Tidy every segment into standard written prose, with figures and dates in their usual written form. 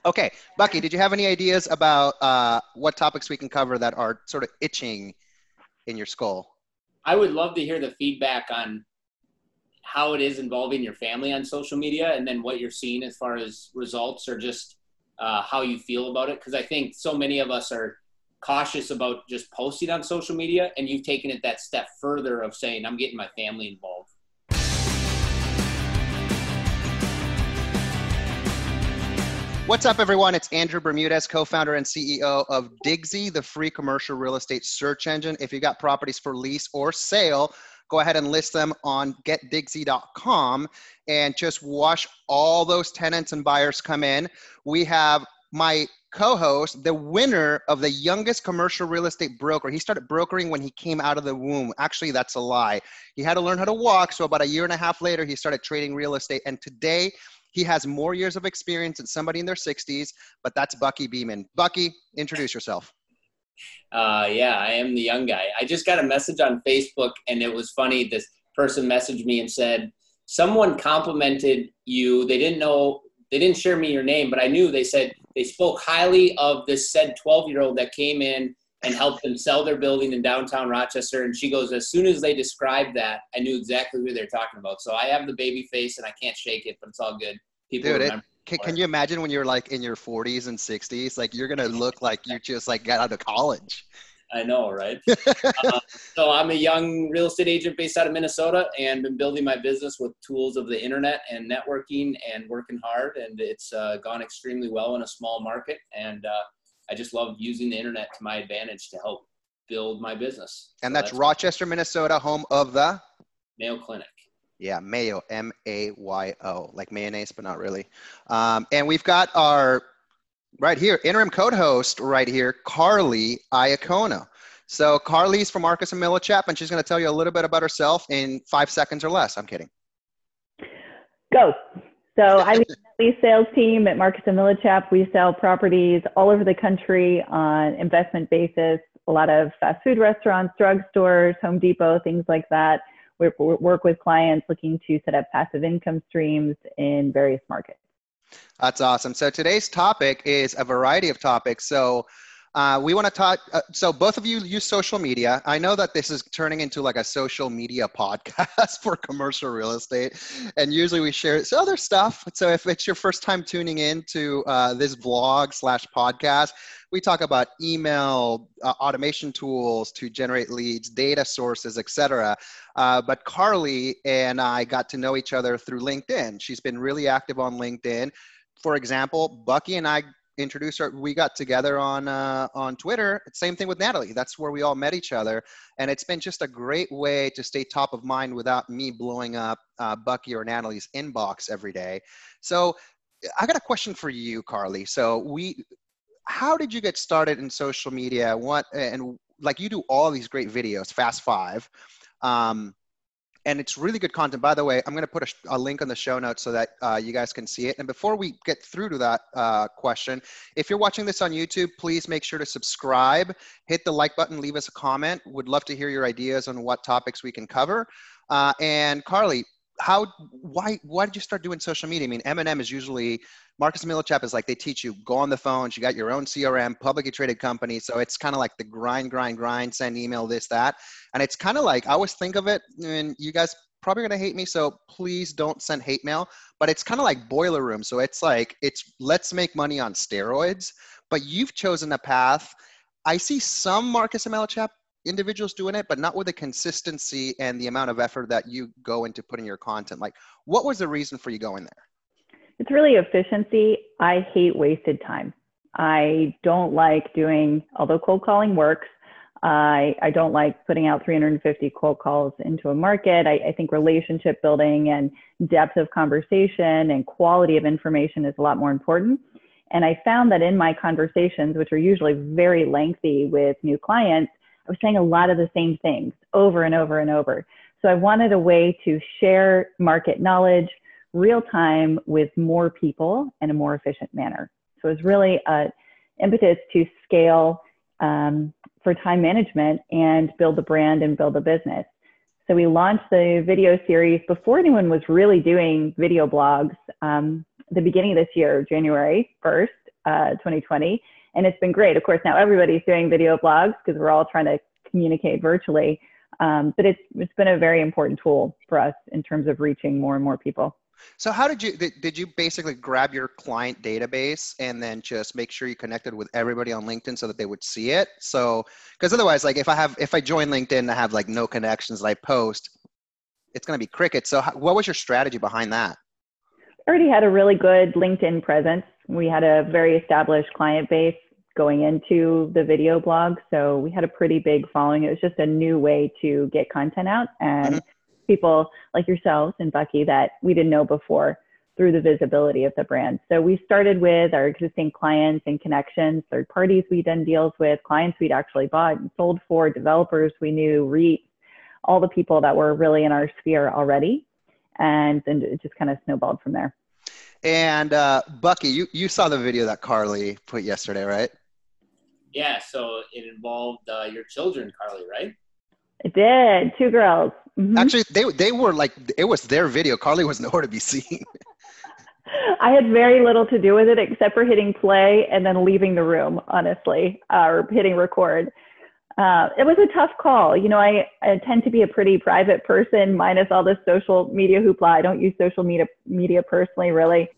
Okay, Bucky, did you have any ideas about what topics we can cover that are sort of itching in your skull? I would love to hear the feedback on how it is involving your family on social media, and then what you're seeing as far as results, or just how you feel about it. Because I think so many of us are cautious about just posting on social media, and you've taken it that step further of saying, I'm getting my family involved. What's up, everyone? It's Andrew Bermudez, co-founder and CEO of Digsy, the free commercial real estate search engine. If you got properties for lease or sale, go ahead and list them on getdigsy.com and just watch all those tenants and buyers come in. We have my co-host, the winner of the youngest commercial real estate broker. He started brokering when he came out of the womb. Actually, that's a lie. He had to learn how to walk. So about a year and a half later, he started trading real estate. And today, he has more years of experience than somebody in their 60s, but that's Bucky Beeman. Bucky, introduce yourself. Yeah, I am the young guy. I just got a message on Facebook, and it was funny. This person messaged me and said, someone complimented you. They didn't share me your name, but I knew. They said they spoke highly of this said 12-year-old that came in and helped them sell their building in downtown Rochester. And she goes, as soon as they described that, I knew exactly who they're talking about. So I have the baby face and I can't shake it, but it's all good. People remember. Can you imagine when you're like in your 40s and 60s, like you're going to look like you just like got out of college. I know, right? So I'm a young real estate agent based out of Minnesota, and been building my business with tools of the internet and networking and working hard. And it's gone extremely well in a small market. And I just love using the internet to my advantage to help build my business. And so that's Rochester, Minnesota, home of the Mayo Clinic. Yeah, Mayo, M-A-Y-O, like mayonnaise, but not really. And we've got our, right here, interim code host right here, Carly Iacono. So Carly's from Marcus & Millichap, and she's going to tell you a little bit about herself in 5 seconds or less. I'm kidding. Go. So I lead the lease sales team at Marcus & Millichap. We sell properties all over the country on investment basis, a lot of fast food restaurants, drugstores, Home Depot, things like that. We work with clients looking to set up passive income streams in various markets. That's awesome. So today's topic is a variety of topics. So we want to talk, so both of you use social media. I know that this is turning into like a social media podcast for commercial real estate. And usually we share other stuff. So if it's your first time tuning in to this vlog / podcast, we talk about email, automation tools to generate leads, data sources, etc. But Carly and I got to know each other through LinkedIn. She's been really active on LinkedIn. For example, Bucky and I introduced her. We got together on Twitter. Same thing with Natalie. That's where we all met each other. And it's been just a great way to stay top of mind without me blowing up Bucky or Natalie's inbox every day. So I got a question for you, Carly. So how did you get started in social media? And like you do all these great videos, Fast Five, and it's really good content. By the way, I'm going to put a link on the show notes so that you guys can see it. And before we get through to that question, if you're watching this on YouTube, please make sure to subscribe, hit the like button, leave us a comment. Would love to hear your ideas on what topics we can cover. And Carly, why did you start doing social media? I mean, M&M is usually, Marcus & Millichap is like, they teach you, go on the phones, you got your own CRM, publicly traded company. So it's kind of like the grind, send email, this, that. And it's kind of like, I always think of it, and you guys probably going to hate me, so please don't send hate mail, but it's kind of like Boiler Room. So it's like, let's make money on steroids, but you've chosen a path. I see some Marcus & Millichap individuals doing it, but not with the consistency and the amount of effort that you go into putting your content. Like, what was the reason for you going there? It's really efficiency. I hate wasted time. I don't like doing, although cold calling works, I don't like putting out 350 cold calls into a market. I think relationship building and depth of conversation and quality of information is a lot more important. And I found that in my conversations, which are usually very lengthy with new clients, I was saying a lot of the same things over and over and over. So I wanted a way to share market knowledge real time with more people in a more efficient manner. So it's really an impetus to scale for time management and build the brand and build a business. So we launched the video series before anyone was really doing video blogs. The beginning of this year, January 1st, 2020. And it's been great. Of course, now everybody's doing video blogs because we're all trying to communicate virtually. But it's been a very important tool for us in terms of reaching more and more people. So how did you basically grab your client database and then just make sure you connected with everybody on LinkedIn so that they would see it? So, because otherwise, like if I join LinkedIn and I have like no connections that I post, it's going to be crickets. So what was your strategy behind that? I already had a really good LinkedIn presence. We had a very established client base going into the video blog. So we had a pretty big following. It was just a new way to get content out, and people like yourselves and Bucky that we didn't know before through the visibility of the brand. So we started with our existing clients and connections, third parties we'd done deals with, clients we'd actually bought and sold for, developers we knew, REITs, all the people that were really in our sphere already. And then it just kind of snowballed from there. And Bucky, you saw the video that Carly put yesterday, right? Yeah, so it involved your children, Carly, right? It did. 2 girls. Mm-hmm. Actually, they were like, it was their video. Carly was nowhere to be seen. I had very little to do with it except for hitting play and then leaving the room, honestly, or hitting record. It was a tough call. You know, I tend to be a pretty private person, minus all this social media hoopla. I don't use social media personally, really.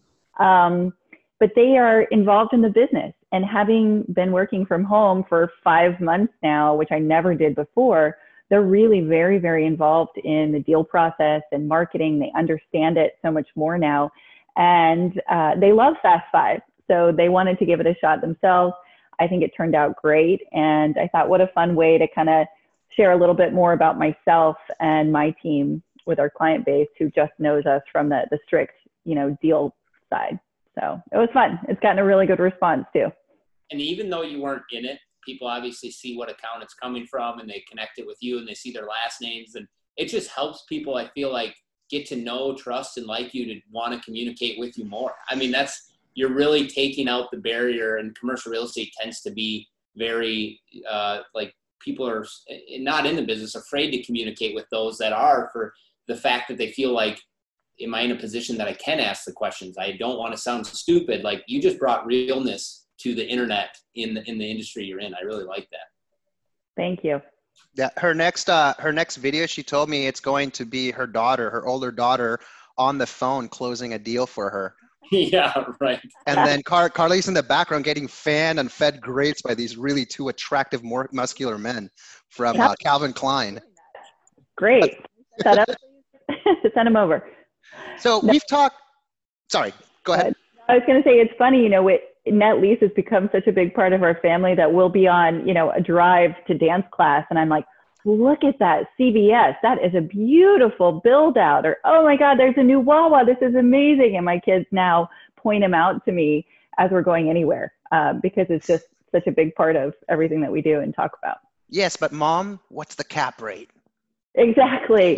But they are involved in the business. And having been working from home for 5 months now, which I never did before, they're really very, very involved in the deal process and marketing. They understand it so much more now. And they love Fast Five. So they wanted to give it a shot themselves. I think it turned out great. And I thought, what a fun way to kind of share a little bit more about myself and my team with our client base who just knows us from the strict, deal side. So it was fun. It's gotten a really good response too. And even though you weren't in it, people obviously see what account it's coming from and they connect it with you and they see their last names. And it just helps people, I feel like, get to know, trust, and like you to want to communicate with you more. I mean, you're really taking out the barrier, and commercial real estate tends to be very, people are not in the business, afraid to communicate with those that are, for the fact that they feel like, am I in a position that I can ask the questions? I don't want to sound stupid. Like, you just brought realness to the internet in the industry you're in. I really like that. Thank you. Yeah, her next video, she told me it's going to be her older daughter, on the phone closing a deal for her. Yeah, right. And then Carly's in the background getting fanned and fed grapes by these really 2 attractive, more muscular men from Calvin Klein. Great. Set up. Send them over. So we've talked. Sorry, go ahead. I was going to say, it's funny, net lease has become such a big part of our family that we'll be on, a drive to dance class. And I'm like, look at that CVS. That is a beautiful build out. Or, oh my God, there's a new Wawa. This is amazing. And my kids now point them out to me as we're going anywhere because it's just such a big part of everything that we do and talk about. Yes, but Mom, what's the cap rate? Exactly.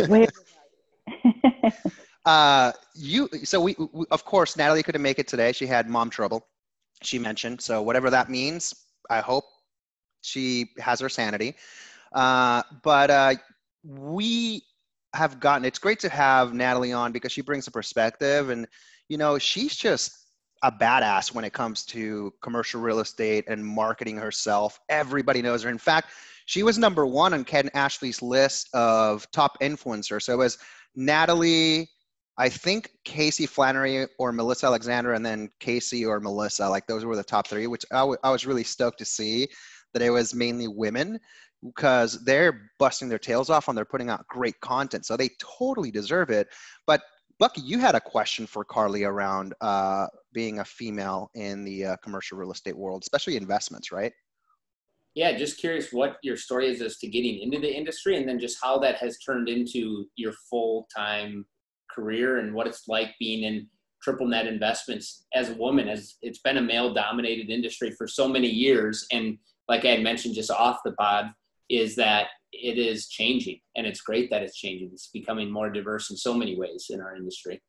So we of course, Natalie couldn't make it today. She had mom trouble, she mentioned. So whatever that means, I hope she has her sanity. But we have it's great to have Natalie on because she brings a perspective, and, she's just a badass when it comes to commercial real estate and marketing herself. Everybody knows her. In fact, she was number 1 on Ken Ashley's list of top influencers. So it was Natalie, I think Casey Flannery or Melissa Alexander, and then Casey or Melissa. Like, those were the top 3, which I was really stoked to see that it was mainly women, because they're busting their tails off and they're putting out great content. So they totally deserve it. But Bucky, you had a question for Carly around being a female in the commercial real estate world, especially investments, right? Yeah, just curious what your story is as to getting into the industry, and then just how that has turned into your full-time career and what it's like being in triple net investments as a woman, as it's been a male-dominated industry for so many years. And like I had mentioned just off the pod, is that it is changing, and it's great that it's changing. It's becoming more diverse in so many ways in our industry.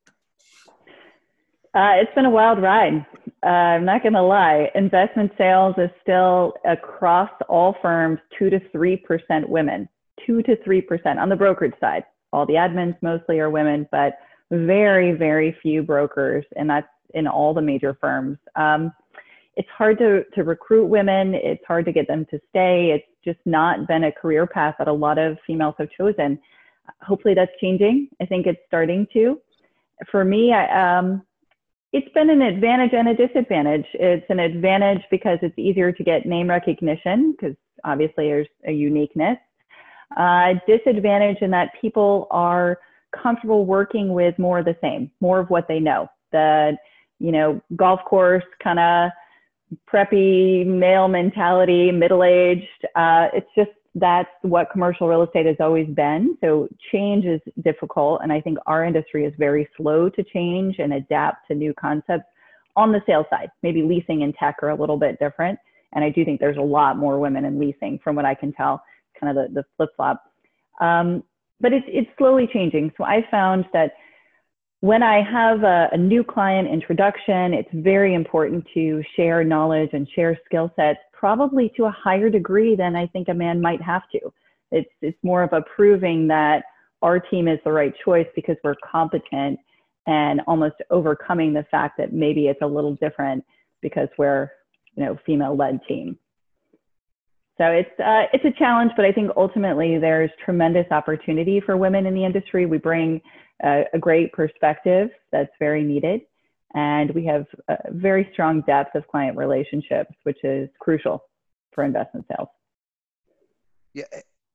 It's been a wild ride. I'm not going to lie. Investment sales is still, across all firms, 2 to 3% women, 2 to 3% on the brokerage side. All the admins mostly are women, but very, very few brokers, and that's in all the major firms. it's hard to recruit women. It's hard to get them to stay. It's just not been a career path that a lot of females have chosen. Hopefully that's changing. I think it's starting to. For me, it's been an advantage and a disadvantage. It's an advantage because it's easier to get name recognition because obviously there's a uniqueness. Disadvantage in that people are comfortable working with more of the same, more of what they know. The, golf course kind of preppy male mentality, middle-aged. It's just, that's what commercial real estate has always been. So change is difficult. And I think our industry is very slow to change and adapt to new concepts on the sales side. Maybe leasing and tech are a little bit different. And I do think there's a lot more women in leasing from what I can tell, kind of the flip-flop. But it's slowly changing. So I found that when I have a new client introduction, it's very important to share knowledge and share skill sets, probably to a higher degree than I think a man might have to. It's more of a proving that our team is the right choice because we're competent and almost overcoming the fact that maybe it's a little different because we're, female-led team. So it's a challenge, but I think ultimately there's tremendous opportunity for women in the industry. We bring a great perspective that's very needed. And we have a very strong depth of client relationships, which is crucial for investment sales. Yeah.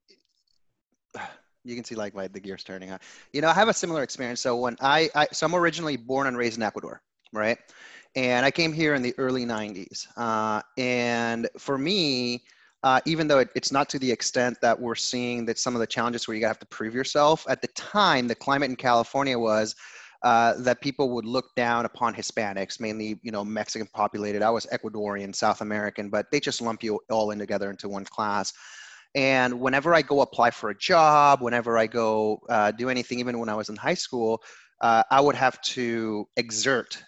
You can see like the gears turning on. I have a similar experience. So when so I'm originally born and raised in Ecuador, right? And I came here in the early 90s. And for me, even though it's not to the extent that we're seeing that some of the challenges where you have to prove yourself, at the time, the climate in California was that people would look down upon Hispanics, mainly, Mexican populated. I was Ecuadorian, South American, but they just lump you all in together into one class. And whenever I go apply for a job, whenever I go do anything, even when I was in high school, I would have to exert,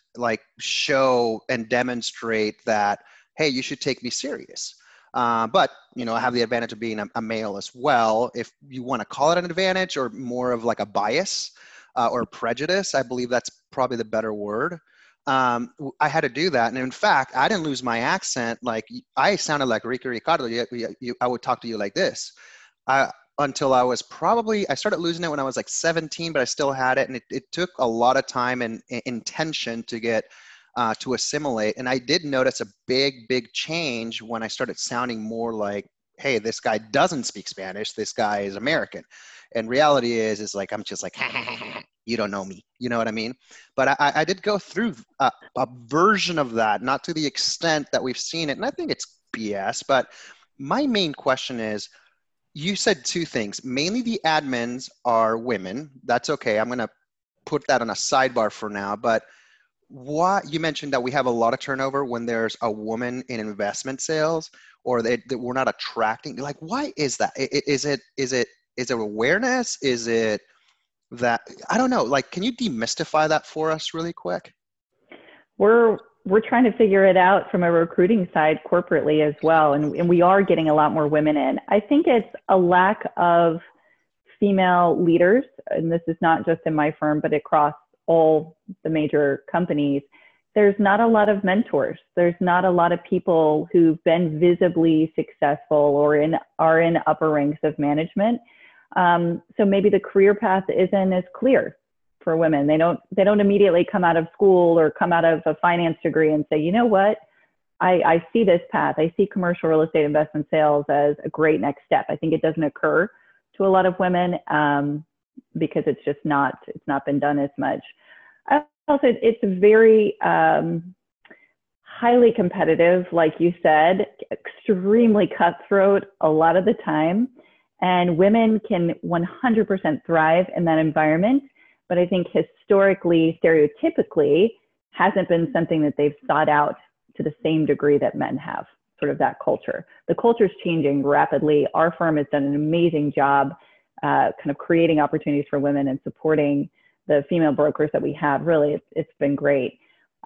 show and demonstrate that, hey, you should take me serious. But, I have the advantage of being a male as well. If you want to call it an advantage or more of like a bias or prejudice, I believe that's probably the better word. I had to do that. And in fact, I didn't lose my accent. I sounded like Ricky Ricardo. I would talk to you like this until I started losing it when I was 17, but I still had it. And it took a lot of time and intention to get to assimilate. And I did notice a big change when I started sounding more like, hey, this guy doesn't speak Spanish. This guy is American. And reality is I'm just like, you don't know me. You know what I mean? But I did go through a version of that, not to the extent that we've seen it. And I think it's BS. But my main question is, you said two things. Mainly the admins are women. That's okay. I'm going to put that on a sidebar for now. But why you mentioned that we have a lot of turnover when there's a woman in investment sales, or that we're not attracting. Why is that? Is it awareness? Is it that, I don't know, can you demystify that for us really quick? We're trying to figure it out from a recruiting side corporately as well. And we are getting a lot more women in. I think it's a lack of female leaders. And this is not just in my firm, but across all the major companies. There's not a lot of mentors. There's not a lot of people who've been visibly successful or are in upper ranks of management. So maybe the career path isn't as clear for women. They don't immediately come out of school or come out of a finance degree and say, you know what, I see this path. I see commercial real estate investment sales as a great next step. I think it doesn't occur to a lot of women because it's not been done as much. Also, it's very highly competitive, like you said, extremely cutthroat a lot of the time. And women can 100% thrive in that environment. But I think historically, stereotypically, hasn't been something that they've sought out to the same degree that men have, sort of that culture. The culture is changing rapidly. Our firm has done an amazing job kind of creating opportunities for women and supporting the female brokers that we have. Really, it's been great.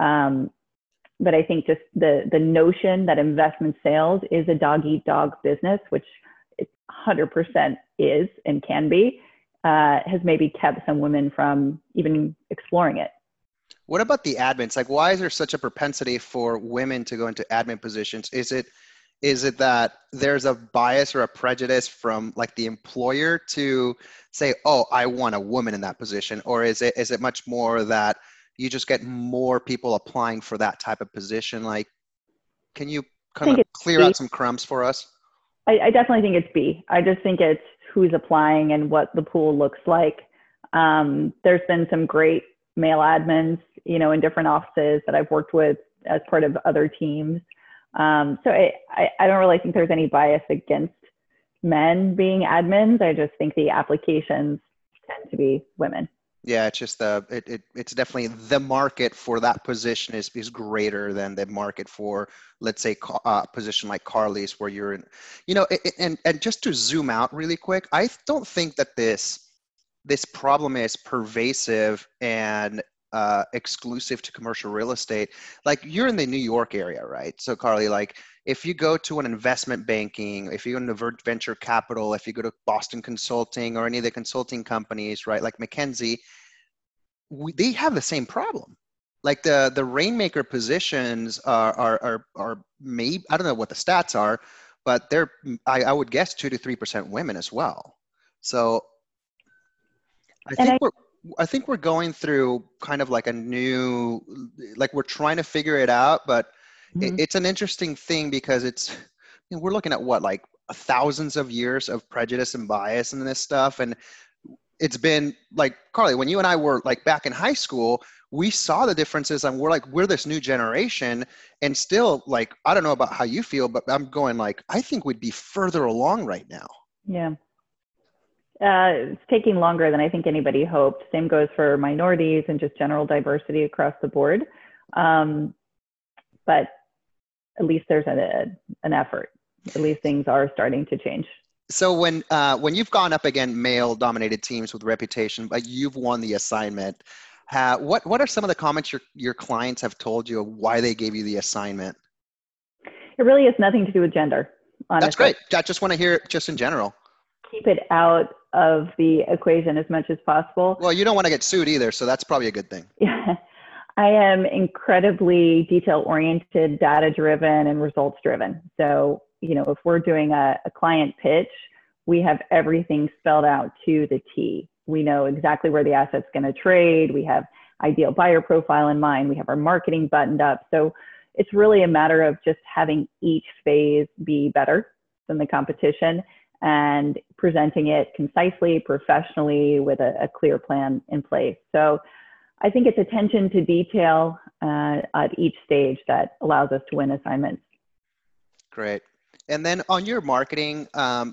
But I think just the notion that investment sales is a dog-eat-dog business, which it 100% is and can be, has maybe kept some women from even exploring it. What about the admins? Like, why is there such a propensity for women to go into admin positions? Is it that there's a bias or a prejudice from like the employer to say, oh, I want a woman in that position? Or is it much more that you just get more people applying for that type of position? Like, can you I kind think of it's clear B. out some crumbs for us? I definitely think it's B. I just think it's who's applying and what the pool looks like. There's been some great male admins, in different offices that I've worked with as part of other teams. So I don't really think there's any bias against men being admins. I just think the applications tend to be women. Yeah, it's just it's definitely the market for that position is greater than the market for, let's say, a position like Carly's, where you're in, and just to zoom out really quick, I don't think that this problem is pervasive and exclusive to commercial real estate. Like, you're in the New York area, right? So Carly, like, if you go to an investment banking, if you go into venture capital, if you go to Boston Consulting or any of the consulting companies, right, like McKinsey, they have the same problem. Like, the rainmaker positions are maybe, I don't know what the stats are, but they're, I would guess 2 to 3% women as well. So I think we're going through kind of like a new, like, we're trying to figure it out, but it's an interesting thing because we're looking at what, like thousands of years of prejudice and bias in this stuff. And it's been like, Carly, when you and I were like back in high school, we saw the differences, and we're this new generation, and still, like, I don't know about how you feel, but I'm going like, I think we'd be further along right now. Yeah. It's taking longer than I think anybody hoped. Same goes for minorities and just general diversity across the board. But at least there's an effort. At least things are starting to change. So when you've gone up against male-dominated teams with reputation, but you've won the assignment, what are some of the comments your clients have told you of why they gave you the assignment? It really has nothing to do with gender, honestly. That's great. I just want to hear it just in general. Keep it out of the equation as much as possible. Well, you don't want to get sued either, so that's probably a good thing. Yeah. I am incredibly detail-oriented, data-driven, and results-driven. So, if we're doing a client pitch, we have everything spelled out to the T. We know exactly where the asset's going to trade. We have ideal buyer profile in mind. We have our marketing buttoned up. So it's really a matter of just having each phase be better than the competition and presenting it concisely, professionally, with a clear plan in place. So I think it's attention to detail at each stage that allows us to win assignments. Great. And then on your marketing,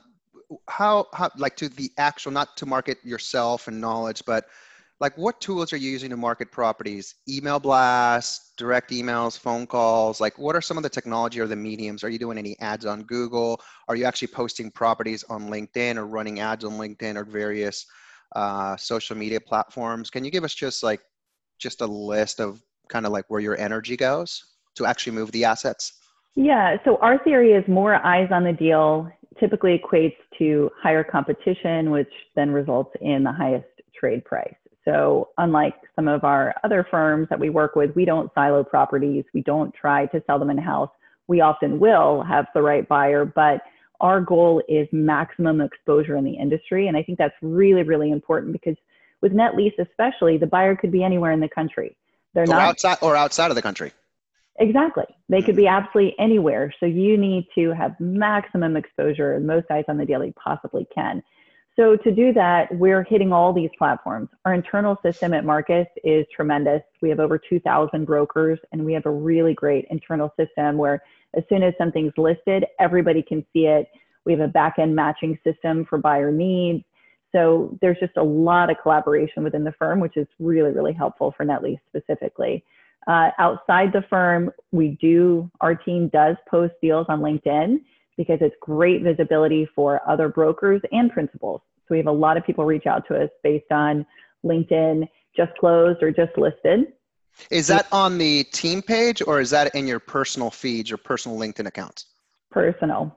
how like, to the actual, not to market yourself and knowledge, but like, what tools are you using to market properties? Email blasts, direct emails, phone calls? Like, what are some of the technology or the mediums? Are you doing any ads on Google? Are you actually posting properties on LinkedIn or running ads on LinkedIn or various social media platforms? Can you give us just a list of kind of like where your energy goes to actually move the assets? Yeah, so our theory is more eyes on the deal typically equates to higher competition, which then results in the highest trade price. So unlike some of our other firms that we work with, we don't silo properties. We don't try to sell them in-house. We often will have the right buyer, but our goal is maximum exposure in the industry. And I think that's really, really important because with net lease especially, the buyer could be anywhere in the country. They're not outside of the country. Exactly. They could be absolutely anywhere. So you need to have maximum exposure and most eyes on the deal you possibly can. So to do that, we're hitting all these platforms. Our internal system at Marcus is tremendous. We have over 2,000 brokers, and we have a really great internal system where as soon as something's listed, everybody can see it. We have a back-end matching system for buyer needs. So there's just a lot of collaboration within the firm, which is really, really helpful for net lease specifically. Outside the firm, our team does post deals on LinkedIn because it's great visibility for other brokers and principals. So we have a lot of people reach out to us based on LinkedIn, just closed or just listed. Is that on the team page or is that in your personal feeds, your personal LinkedIn accounts? Personal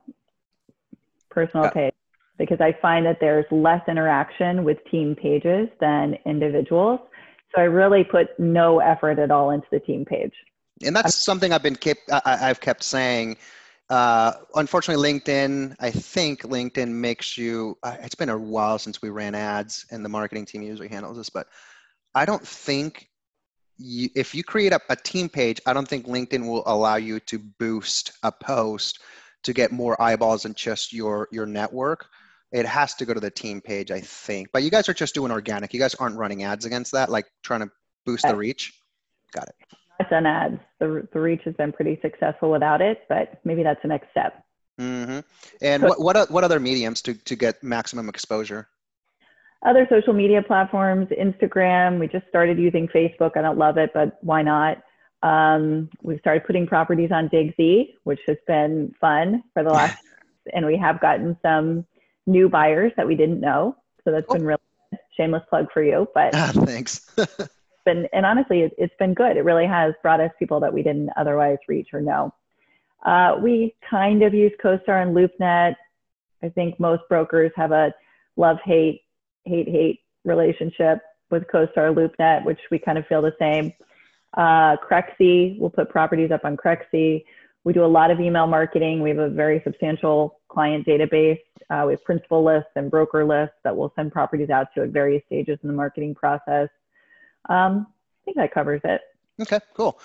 page, because I find that there's less interaction with team pages than individuals. So I really put no effort at all into the team page. And that's something I've kept saying. Unfortunately, LinkedIn, I think LinkedIn makes you, it's been a while since we ran ads and the marketing team usually handles this, but I don't think if you create a team page, I don't think LinkedIn will allow you to boost a post to get more eyeballs than just your network. It has to go to the team page, I think. But you guys are just doing organic. You guys aren't running ads against that, like trying to boost the reach? Got it. I've done ads. The reach has been pretty successful without it, but maybe that's the next step. Mm-hmm. And what other mediums to get maximum exposure? Other social media platforms, Instagram. We just started using Facebook. I don't love it, but why not? We've started putting properties on Digsy, which has been fun for the last, and we have gotten some new buyers that we didn't know. So that's been really shameless plug for you, but thanks. and honestly, it's been good. It really has brought us people that we didn't otherwise reach or know. We kind of use CoStar and LoopNet. I think most brokers have a love-hate relationship with CoStar, LoopNet, which we kind of feel the same. Crexi, we'll put properties up on Crexi. We do a lot of email marketing. We have a very substantial client database. We have principal lists and broker lists that we'll send properties out to at various stages in the marketing process. I think that covers it. Okay, cool.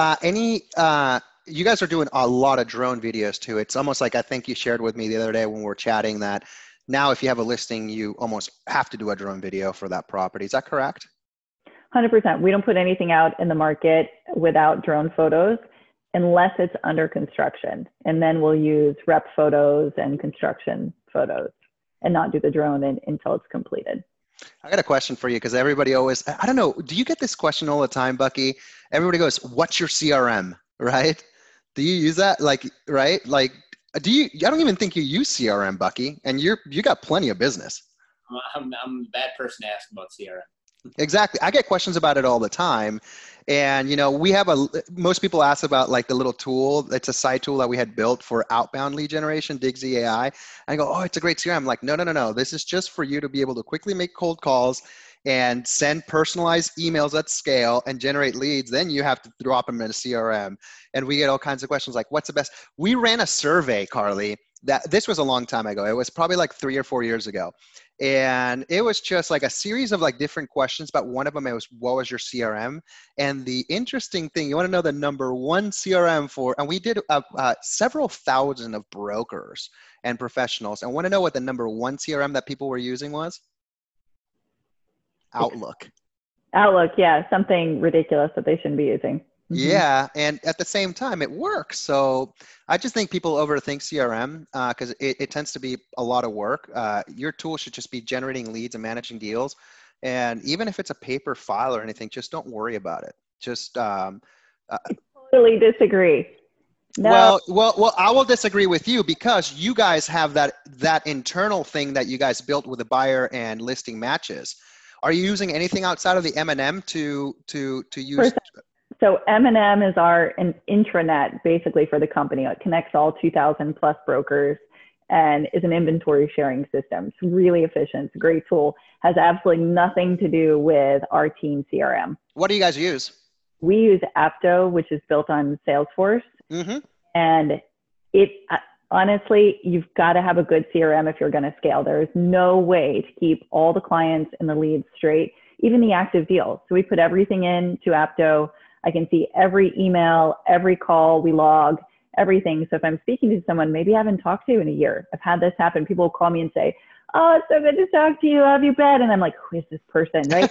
You guys are doing a lot of drone videos too. It's almost like, I think you shared with me the other day when we were chatting that now if you have a listing, you almost have to do a drone video for that property. Is that correct? 100%. We don't put anything out in the market without drone photos unless it's under construction. And then we'll use rep photos and construction photos and not do the drone until it's completed. I got a question for you because everybody always, I don't know, do you get this question all the time, Bucky? Everybody goes, what's your CRM, right? Do you use that? Right? I don't even think you use CRM, Bucky, and you got plenty of business. I'm a bad person to ask about CRM. Exactly. I get questions about it all the time. And, we have most people ask about like the little tool. It's a side tool that we had built for outbound lead generation, Digsy AI. I go, oh, it's a great CRM. I'm like, no. This is just for you to be able to quickly make cold calls and send personalized emails at scale and generate leads. Then you have to drop them in a CRM. And we get all kinds of questions like, what's the best? We ran a survey, Carly, this was a long time ago. It was probably like 3 or 4 years ago. And it was just like a series of like different questions, but one of them, it was, what was your CRM? And the interesting thing, you want to know the number one CRM for, and we did several thousand of brokers and professionals. And want to know what the number one CRM that people were using was? Outlook. Outlook, yeah, something ridiculous that they shouldn't be using. Mm-hmm. Yeah, and at the same time, it works. So I just think people overthink CRM because it tends to be a lot of work. Your tool should just be generating leads and managing deals. And even if it's a paper file or anything, just don't worry about it. Just I totally disagree. No. Well, I will disagree with you because you guys have that internal thing that you guys built with the buyer and listing matches. Are you using anything outside of the M&M to use? So M&M is an intranet basically for the company. It connects all 2,000 plus brokers and is an inventory sharing system. It's really efficient. It's a great tool. Has absolutely nothing to do with our team CRM. What do you guys use? We use Apto, which is built on Salesforce. Mm-hmm. And honestly, you've got to have a good CRM if you're going to scale. There is no way to keep all the clients and the leads straight, even the active deals. So we put everything into Apto. I can see every email, every call we log, everything. So if I'm speaking to someone maybe I haven't talked to in a year, I've had this happen. People will call me and say, oh, it's so good to talk to you. How have you been? And I'm like, who is this person, right?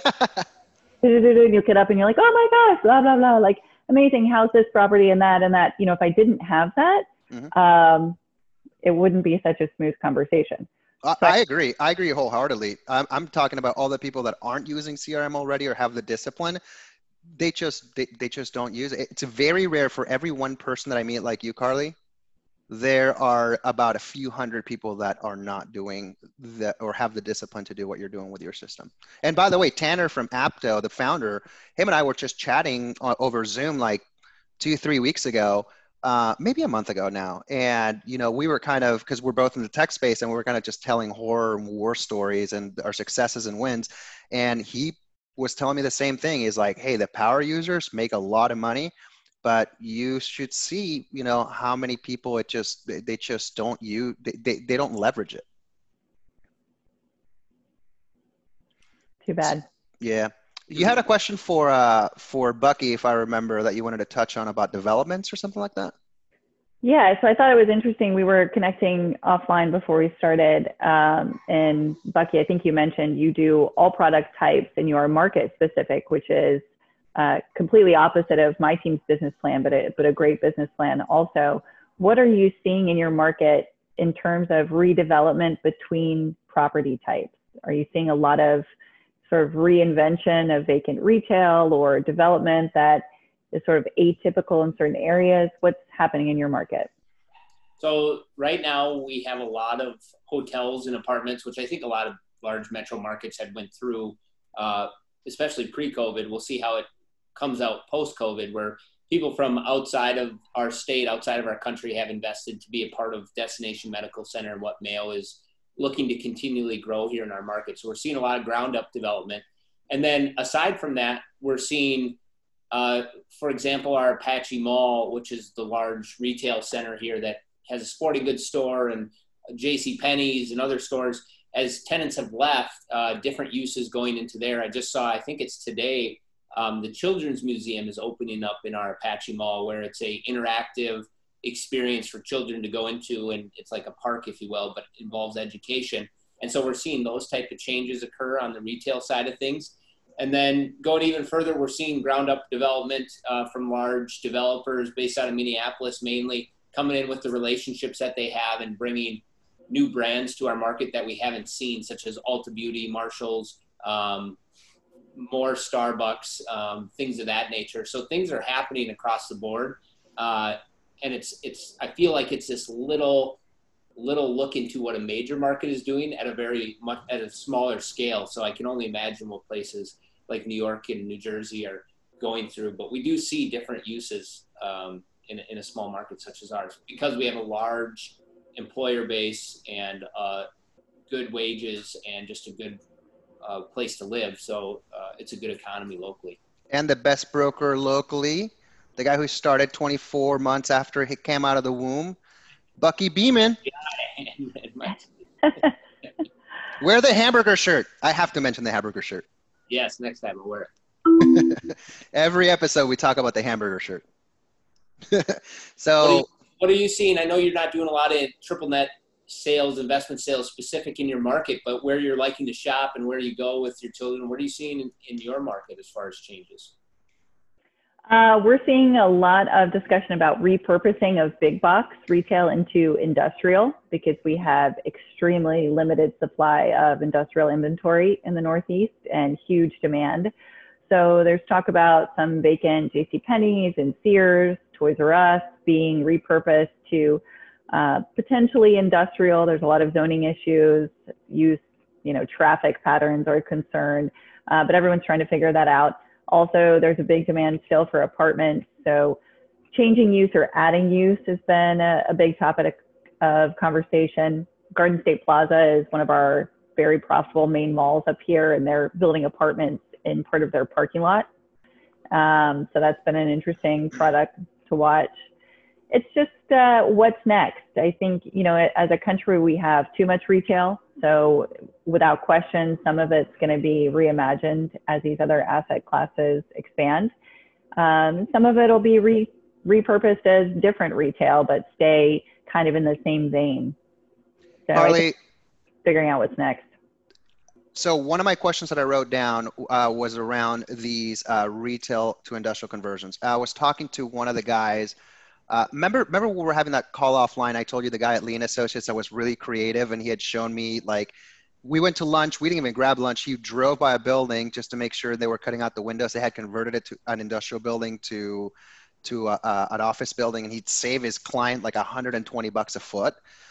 And you get up and you're like, oh my gosh, blah, blah, blah. Like, amazing, how's this property and that and that. If I didn't have that, mm-hmm. It wouldn't be such a smooth conversation. I agree. I agree wholeheartedly. I'm talking about all the people that aren't using CRM already or have the discipline. They just don't use it. It's very rare. For every one person that I meet like you, Carly, there are about a few hundred people that are not doing that or have the discipline to do what you're doing with your system. And by the way, Tanner from Apto, the founder, him and I were just chatting over Zoom like 2-3 weeks ago, maybe a month ago now. And, we were kind of, because we're both in the tech space and we were kind of just telling horror and war stories and our successes and wins. And he was telling me the same thing. Is like, hey, the power users make a lot of money, but you should see, you know, how many people they just don't use, they don't leverage it. Too bad. Yeah. You had a question for Bucky, if I remember, that you wanted to touch on about developments or something like that. Yeah, so I thought it was interesting. We were connecting offline before we started. And Bucky, I think you mentioned you do all product types and you are market specific, which is completely opposite of my team's business plan, but a great business plan also. What are you seeing in your market in terms of redevelopment between property types? Are you seeing a lot of sort of reinvention of vacant retail or development that is sort of atypical in certain areas? What's happening in your market? So right now we have a lot of hotels and apartments, which I think a lot of large metro markets had went through, especially pre-COVID. We'll see how it comes out post-COVID, where people from outside of our state, outside of our country, have invested to be a part of Destination Medical Center and what Mayo is looking to continually grow here in our market. So we're seeing a lot of ground up development. And then aside from that, we're seeing, for example, our Apache Mall, which is the large retail center here that has a sporting goods store and J.C. Penney's and other stores. As tenants have left, different uses going into there. I just saw, I think it's today, the Children's Museum is opening up in our Apache Mall, where it's a interactive experience for children to go into, and it's like a park, if you will, but it involves education. And so we're seeing those type of changes occur on the retail side of things. And then going even further, we're seeing ground up development from large developers based out of Minneapolis, mainly coming in with the relationships that they have and bringing new brands to our market that we haven't seen, such as Ulta Beauty, Marshalls, more Starbucks, things of that nature. So things are happening across the board. And I feel like it's this little look into what a major market is doing at a smaller scale. So I can only imagine what places like New York and New Jersey are going through, but we do see different uses in a small market such as ours, because we have a large employer base and good wages and just a good place to live. So it's a good economy locally. And the best broker locally, the guy who started 24 months after he came out of the womb, Bucky Beeman. Wear the hamburger shirt. I have to mention the hamburger shirt. Yes, next time I'll wear it. Every episode we talk about the hamburger shirt. So what are you seeing? I know you're not doing a lot of triple net sales, investment sales specific in your market, but where you're liking to shop and where you go with your children, what are you seeing in your market as far as changes? We're seeing a lot of discussion about repurposing of big box retail into industrial, because we have extremely limited supply of industrial inventory in the Northeast and huge demand. So there's talk about some vacant JCPenney's and Sears, Toys R Us being repurposed to potentially industrial. There's a lot of zoning issues, traffic patterns are a concern, but everyone's trying to figure that out. Also, there's a big demand still for apartments. So changing use or adding use has been a big topic of conversation. Garden State Plaza is one of our very profitable main malls up here, and they're building apartments in part of their parking lot. So that's been an interesting product to watch. It's just what's next. I think, as a country, we have too much retail. So without question, some of it's going to be reimagined as these other asset classes expand. Some of it will be repurposed as different retail, but stay kind of in the same vein. So Harley, figuring out what's next. So one of my questions that I wrote down was around these retail to industrial conversions. I was talking to one of the guys. Remember when we were having that call offline, I told you the guy at Lean Associates that was really creative, and he had shown me, like, we went to lunch. We didn't even grab lunch. He drove by a building just to make sure they were cutting out the windows. They had converted it to an industrial building to an office building, and he'd save his client like $120 a foot.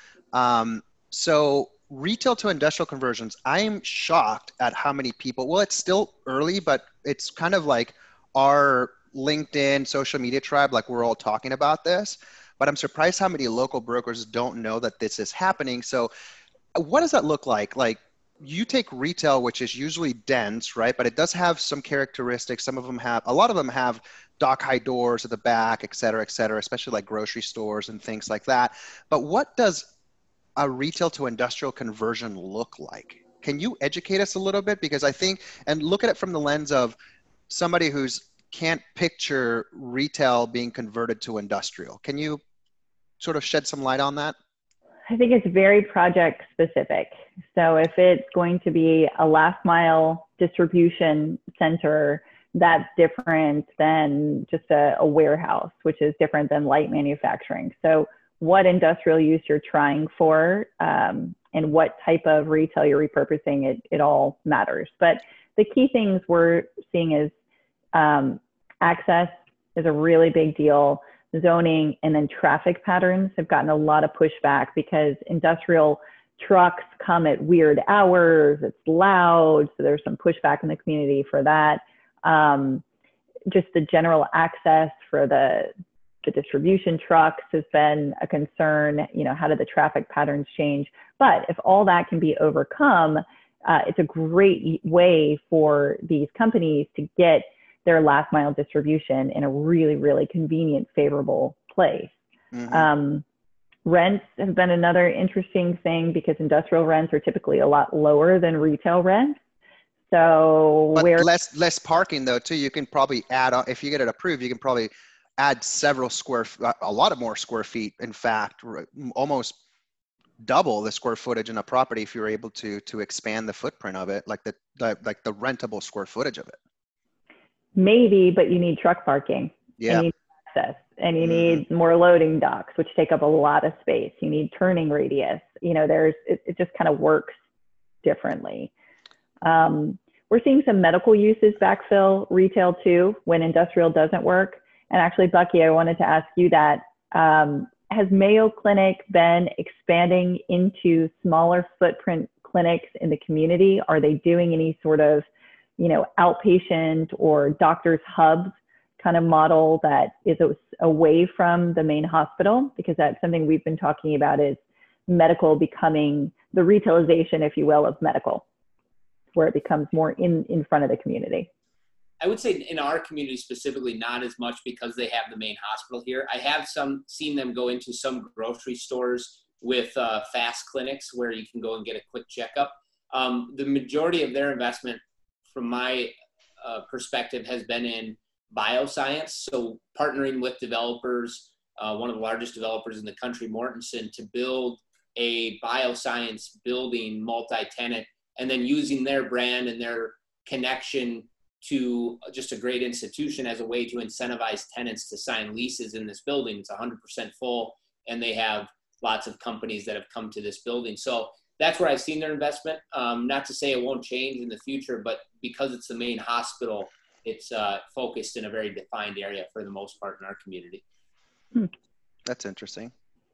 So retail to industrial conversions, I'm shocked at how many people, well, it's still early, but it's kind of like our LinkedIn social media tribe, like we're all talking about this, but I'm surprised how many local brokers don't know that this is happening. So what does that look like? Like, you take retail, which is usually dense, right? But it does have some characteristics. A lot of them have dock high doors at the back, et cetera, especially like grocery stores and things like that. But what does a retail to industrial conversion look like? Can you educate us a little bit? Because I think, and look at it from the lens of somebody who's can't picture retail being converted to industrial. Can you sort of shed some light on that? I think it's very project specific. So if it's going to be a last mile distribution center, that's different than just a warehouse, which is different than light manufacturing. So what industrial use you're trying for, and what type of retail you're repurposing, it all matters. But the key things we're seeing is access is a really big deal. Zoning, and then traffic patterns have gotten a lot of pushback because industrial trucks come at weird hours, it's loud, so there's some pushback in the community for that. Just the general access for the distribution trucks has been a concern. You know, how do the traffic patterns change? But if all that can be overcome, it's a great way for these companies to get their last mile distribution in a really, really convenient, favorable place. Mm-hmm. Rents have been another interesting thing because industrial rents are typically a lot lower than retail rents. So but less parking though too. You can probably add on, if you get it approved, you can probably add a lot of more square feet. In fact, almost double the square footage in a property if you're able to expand the footprint of it, like the rentable square footage of it. Maybe, but you need truck parking. Yeah. And you need access, and you need more loading docks, which take up a lot of space. You need turning radius. You know, it just kind of works differently. We're seeing some medical uses backfill retail too when industrial doesn't work. And actually, Bucky, I wanted to ask you that. Has Mayo Clinic been expanding into smaller footprint clinics in the community? Are they doing any sort of, you know, outpatient or doctor's hubs kind of model that is away from the main hospital? Because that's something we've been talking about, is medical becoming the retailization, if you will, of medical, where it becomes more in front of the community. I would say in our community specifically, not as much because they have the main hospital here. I have seen them go into some grocery stores with fast clinics where you can go and get a quick checkup. The majority of their investment, from my perspective, has been in bioscience. So partnering with developers, one of the largest developers in the country, Mortenson, to build a bioscience building, multi-tenant, and then using their brand and their connection to just a great institution as a way to incentivize tenants to sign leases in this building. It's 100% full, and they have lots of companies that have come to this building. So that's where I've seen their investment. Not to say it won't change in the future, but because it's the main hospital, it's focused in a very defined area for the most part in our community. That's interesting.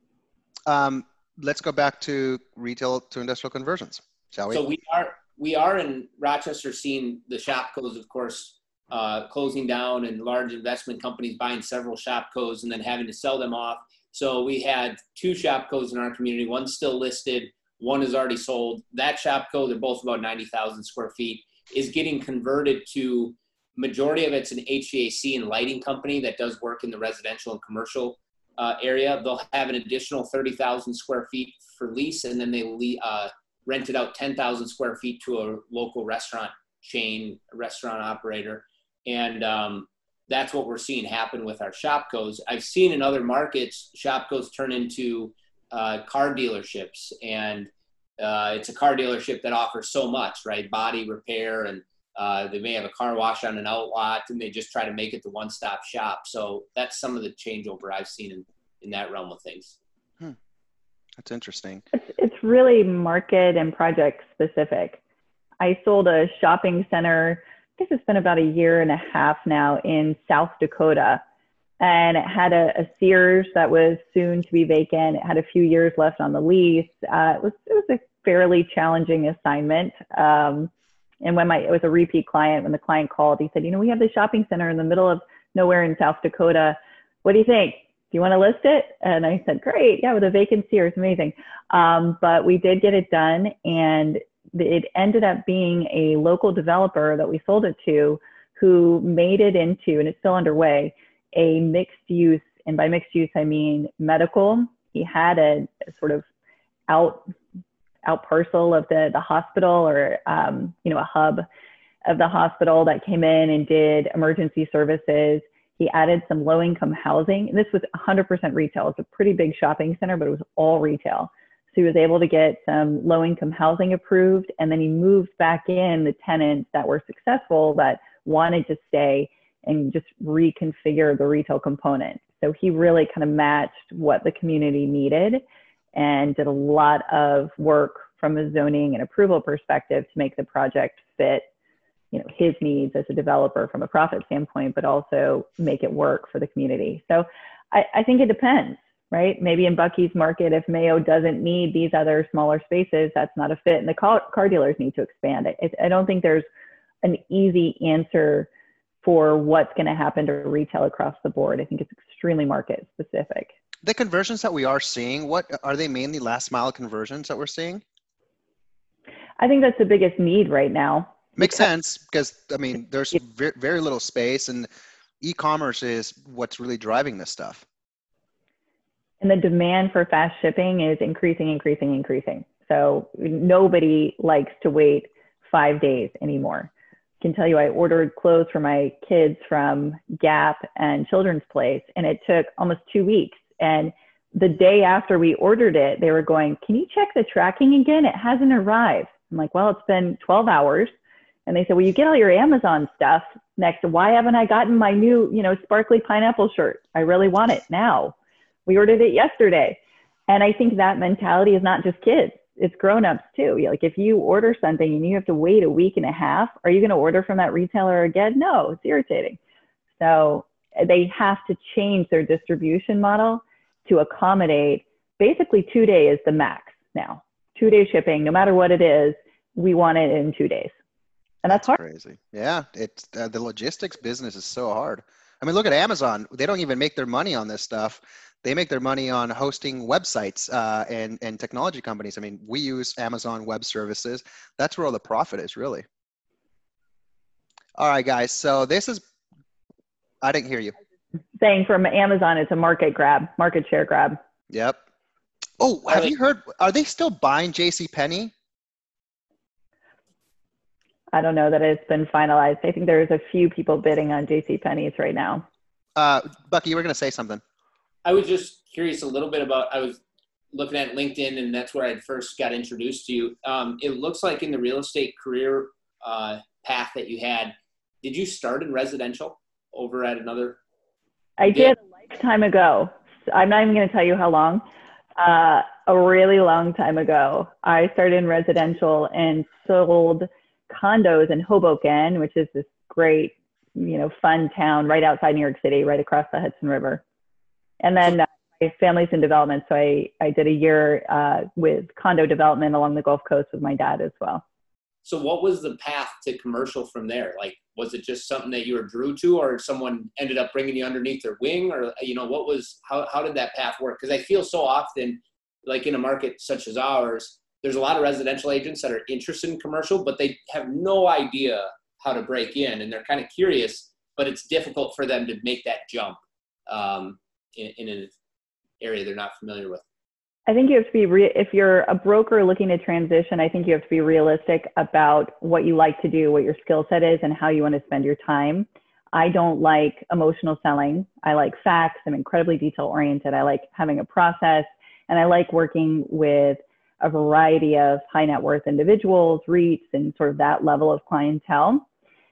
Let's go back to retail to industrial conversions, shall we? So we are in Rochester seeing the Shopkos, of course, closing down, and large investment companies buying several Shopkos and then having to sell them off. So we had 2 Shopkos in our community. One's still listed. One is already sold. That Shopko, they're both about 90,000 square feet, is getting converted to, majority of it's an HVAC and lighting company that does work in the residential and commercial area. They'll have an additional 30,000 square feet for lease, and then they rented out 10,000 square feet to a local restaurant chain, restaurant operator. And that's what we're seeing happen with our Shopkos. I've seen in other markets, Shopkos turn into car dealerships, and it's a car dealership that offers so much, right? Body repair, and they may have a car wash on an outlot, and they just try to make it the one-stop shop. So that's some of the changeover I've seen in that realm of things. That's interesting. It's really market and project specific. I sold a shopping center, I guess it's been about 1.5 years now, in South Dakota. And it had a Sears that was soon to be vacant. It had a few years left on the lease. It was a fairly challenging assignment. And when it was a repeat client, when the client called, he said, you know, we have this shopping center in the middle of nowhere in South Dakota. What do you think? Do you want to list it? And I said, great. Yeah, with a vacant Sears, amazing. But we did get it done. And it ended up being a local developer that we sold it to, who made it into, and it's still underway, a mixed use. And by mixed use, I mean medical. He had a sort of out parcel of the hospital, or a hub of the hospital that came in and did emergency services. He added some low-income housing. This was 100% retail. It's a pretty big shopping center, but it was all retail. So he was able to get some low-income housing approved, and then he moved back in the tenants that were successful, that wanted to stay, and just reconfigure the retail component. So he really kind of matched what the community needed, and did a lot of work from a zoning and approval perspective to make the project fit, his needs as a developer from a profit standpoint, but also make it work for the community. So I think it depends, right? Maybe in Buc-ee's market, if Mayo doesn't need these other smaller spaces, that's not a fit, and the car dealers need to expand it. I don't think there's an easy answer for what's going to happen to retail across the board. I think it's extremely market specific. The conversions that we are seeing, what are they? Mainly last mile conversions that we're seeing? I think that's the biggest need right now. Makes sense, because I mean, there's very little space, and e-commerce is what's really driving this stuff. And the demand for fast shipping is increasing. So nobody likes to wait 5 days anymore. I can tell you, I ordered clothes for my kids from Gap and Children's Place, and it took almost 2 weeks. And the day after we ordered it, they were going, "Can you check the tracking again? It hasn't arrived." I'm like, "Well, it's been 12 hours. And they said, "Well, you get all your Amazon stuff next. Why haven't I gotten my new, sparkly pineapple shirt? I really want it now. We ordered it yesterday." And I think that mentality is not just kids. It's grown-ups too. Like, if you order something and you have to wait a week and a half, are you going to order from that retailer again? No, it's irritating. So they have to change their distribution model to accommodate basically 2 days the max now. 2-day shipping, no matter what it is, we want it in 2 days. And that's hard. Crazy. Yeah, it's the logistics business is so hard. I mean, look at Amazon. They don't even make their money on this stuff. They make their money on hosting websites and technology companies. I mean, we use Amazon Web Services. That's where all the profit is, really. All right, guys. So this is, I didn't hear you. Saying from Amazon, it's a market share grab. Yep. Oh, have you heard, are they still buying JCPenney? I don't know that it's been finalized. I think there's a few people bidding on JCPenney's right now. Bucky, you were going to say something. I was just curious a little bit about, I was looking at LinkedIn, and that's where I first got introduced to you. It looks like in the real estate career path that you had, did you start in residential over at another? I did a lifetime ago. I'm not even going to tell you how long. A really long time ago. I started in residential and sold condos in Hoboken, which is this great, fun town right outside New York City, right across the Hudson River. And then my family's in development, so I did a year with condo development along the Gulf Coast with my dad as well. So what was the path to commercial from there? Like, was it just something that you were drew to, or someone ended up bringing you underneath their wing, or, how did that path work? Because I feel so often, like in a market such as ours, there's a lot of residential agents that are interested in commercial, but they have no idea how to break in, and they're kind of curious, but it's difficult for them to make that jump in an area they're not familiar with. I think you have to be, if you're a broker looking to transition, I think you have to be realistic about what you like to do, what your skill set is, and how you want to spend your time. I don't like emotional selling. I like facts. I'm incredibly detail oriented. I like having a process, and I like working with a variety of high net worth individuals, REITs, and sort of that level of clientele.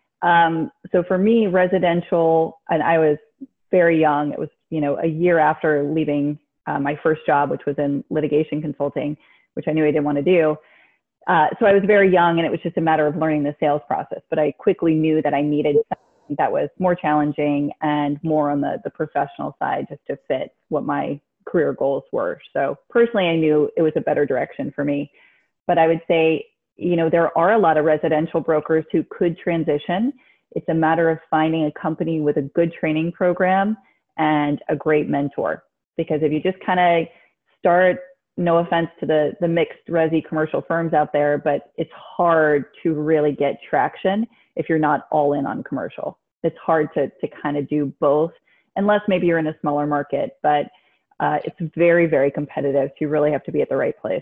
So for me, residential, and I was very young. It was, a year after leaving my first job, which was in litigation consulting, which I knew I didn't want to do. So I was very young, and it was just a matter of learning the sales process. But I quickly knew that I needed something that was more challenging and more on the professional side, just to fit what my career goals were. So personally, I knew it was a better direction for me. But I would say, there are a lot of residential brokers who could transition. It's a matter of finding a company with a good training program and a great mentor. Because if you just kind of start no offense to the mixed resi commercial firms out there, but it's hard to really get traction if you're not all in on commercial. It's hard to kind of do both, unless maybe you're in a smaller market, but it's very, very competitive. So you really have to be at the right place.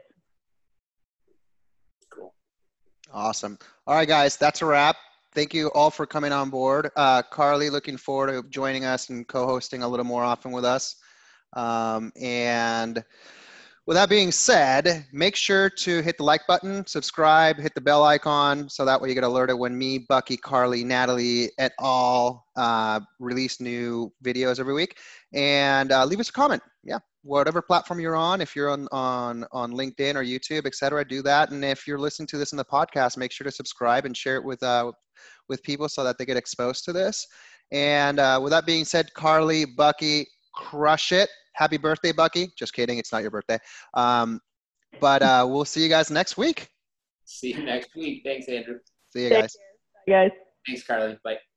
Cool. Awesome. All right, guys, that's a wrap. Thank you all for coming on board. Carly, looking forward to joining us and co-hosting a little more often with us. And with that being said, make sure to hit the like button, subscribe, hit the bell icon, so that way you get alerted when me, Bucky, Carly, Natalie, et al. Release new videos every week. And leave us a comment. Yeah, whatever platform you're on. If you're on LinkedIn or YouTube, etc., do that. And if you're listening to this in the podcast, make sure to subscribe and share it with people so that they get exposed to this. And with that being said, Carly, Bucky, crush it. Happy birthday, Bucky. Just kidding. It's not your birthday. But we'll see you guys next week. See you next week. Thanks, Andrew. See you guys. Guys. Thanks, Carly. Bye.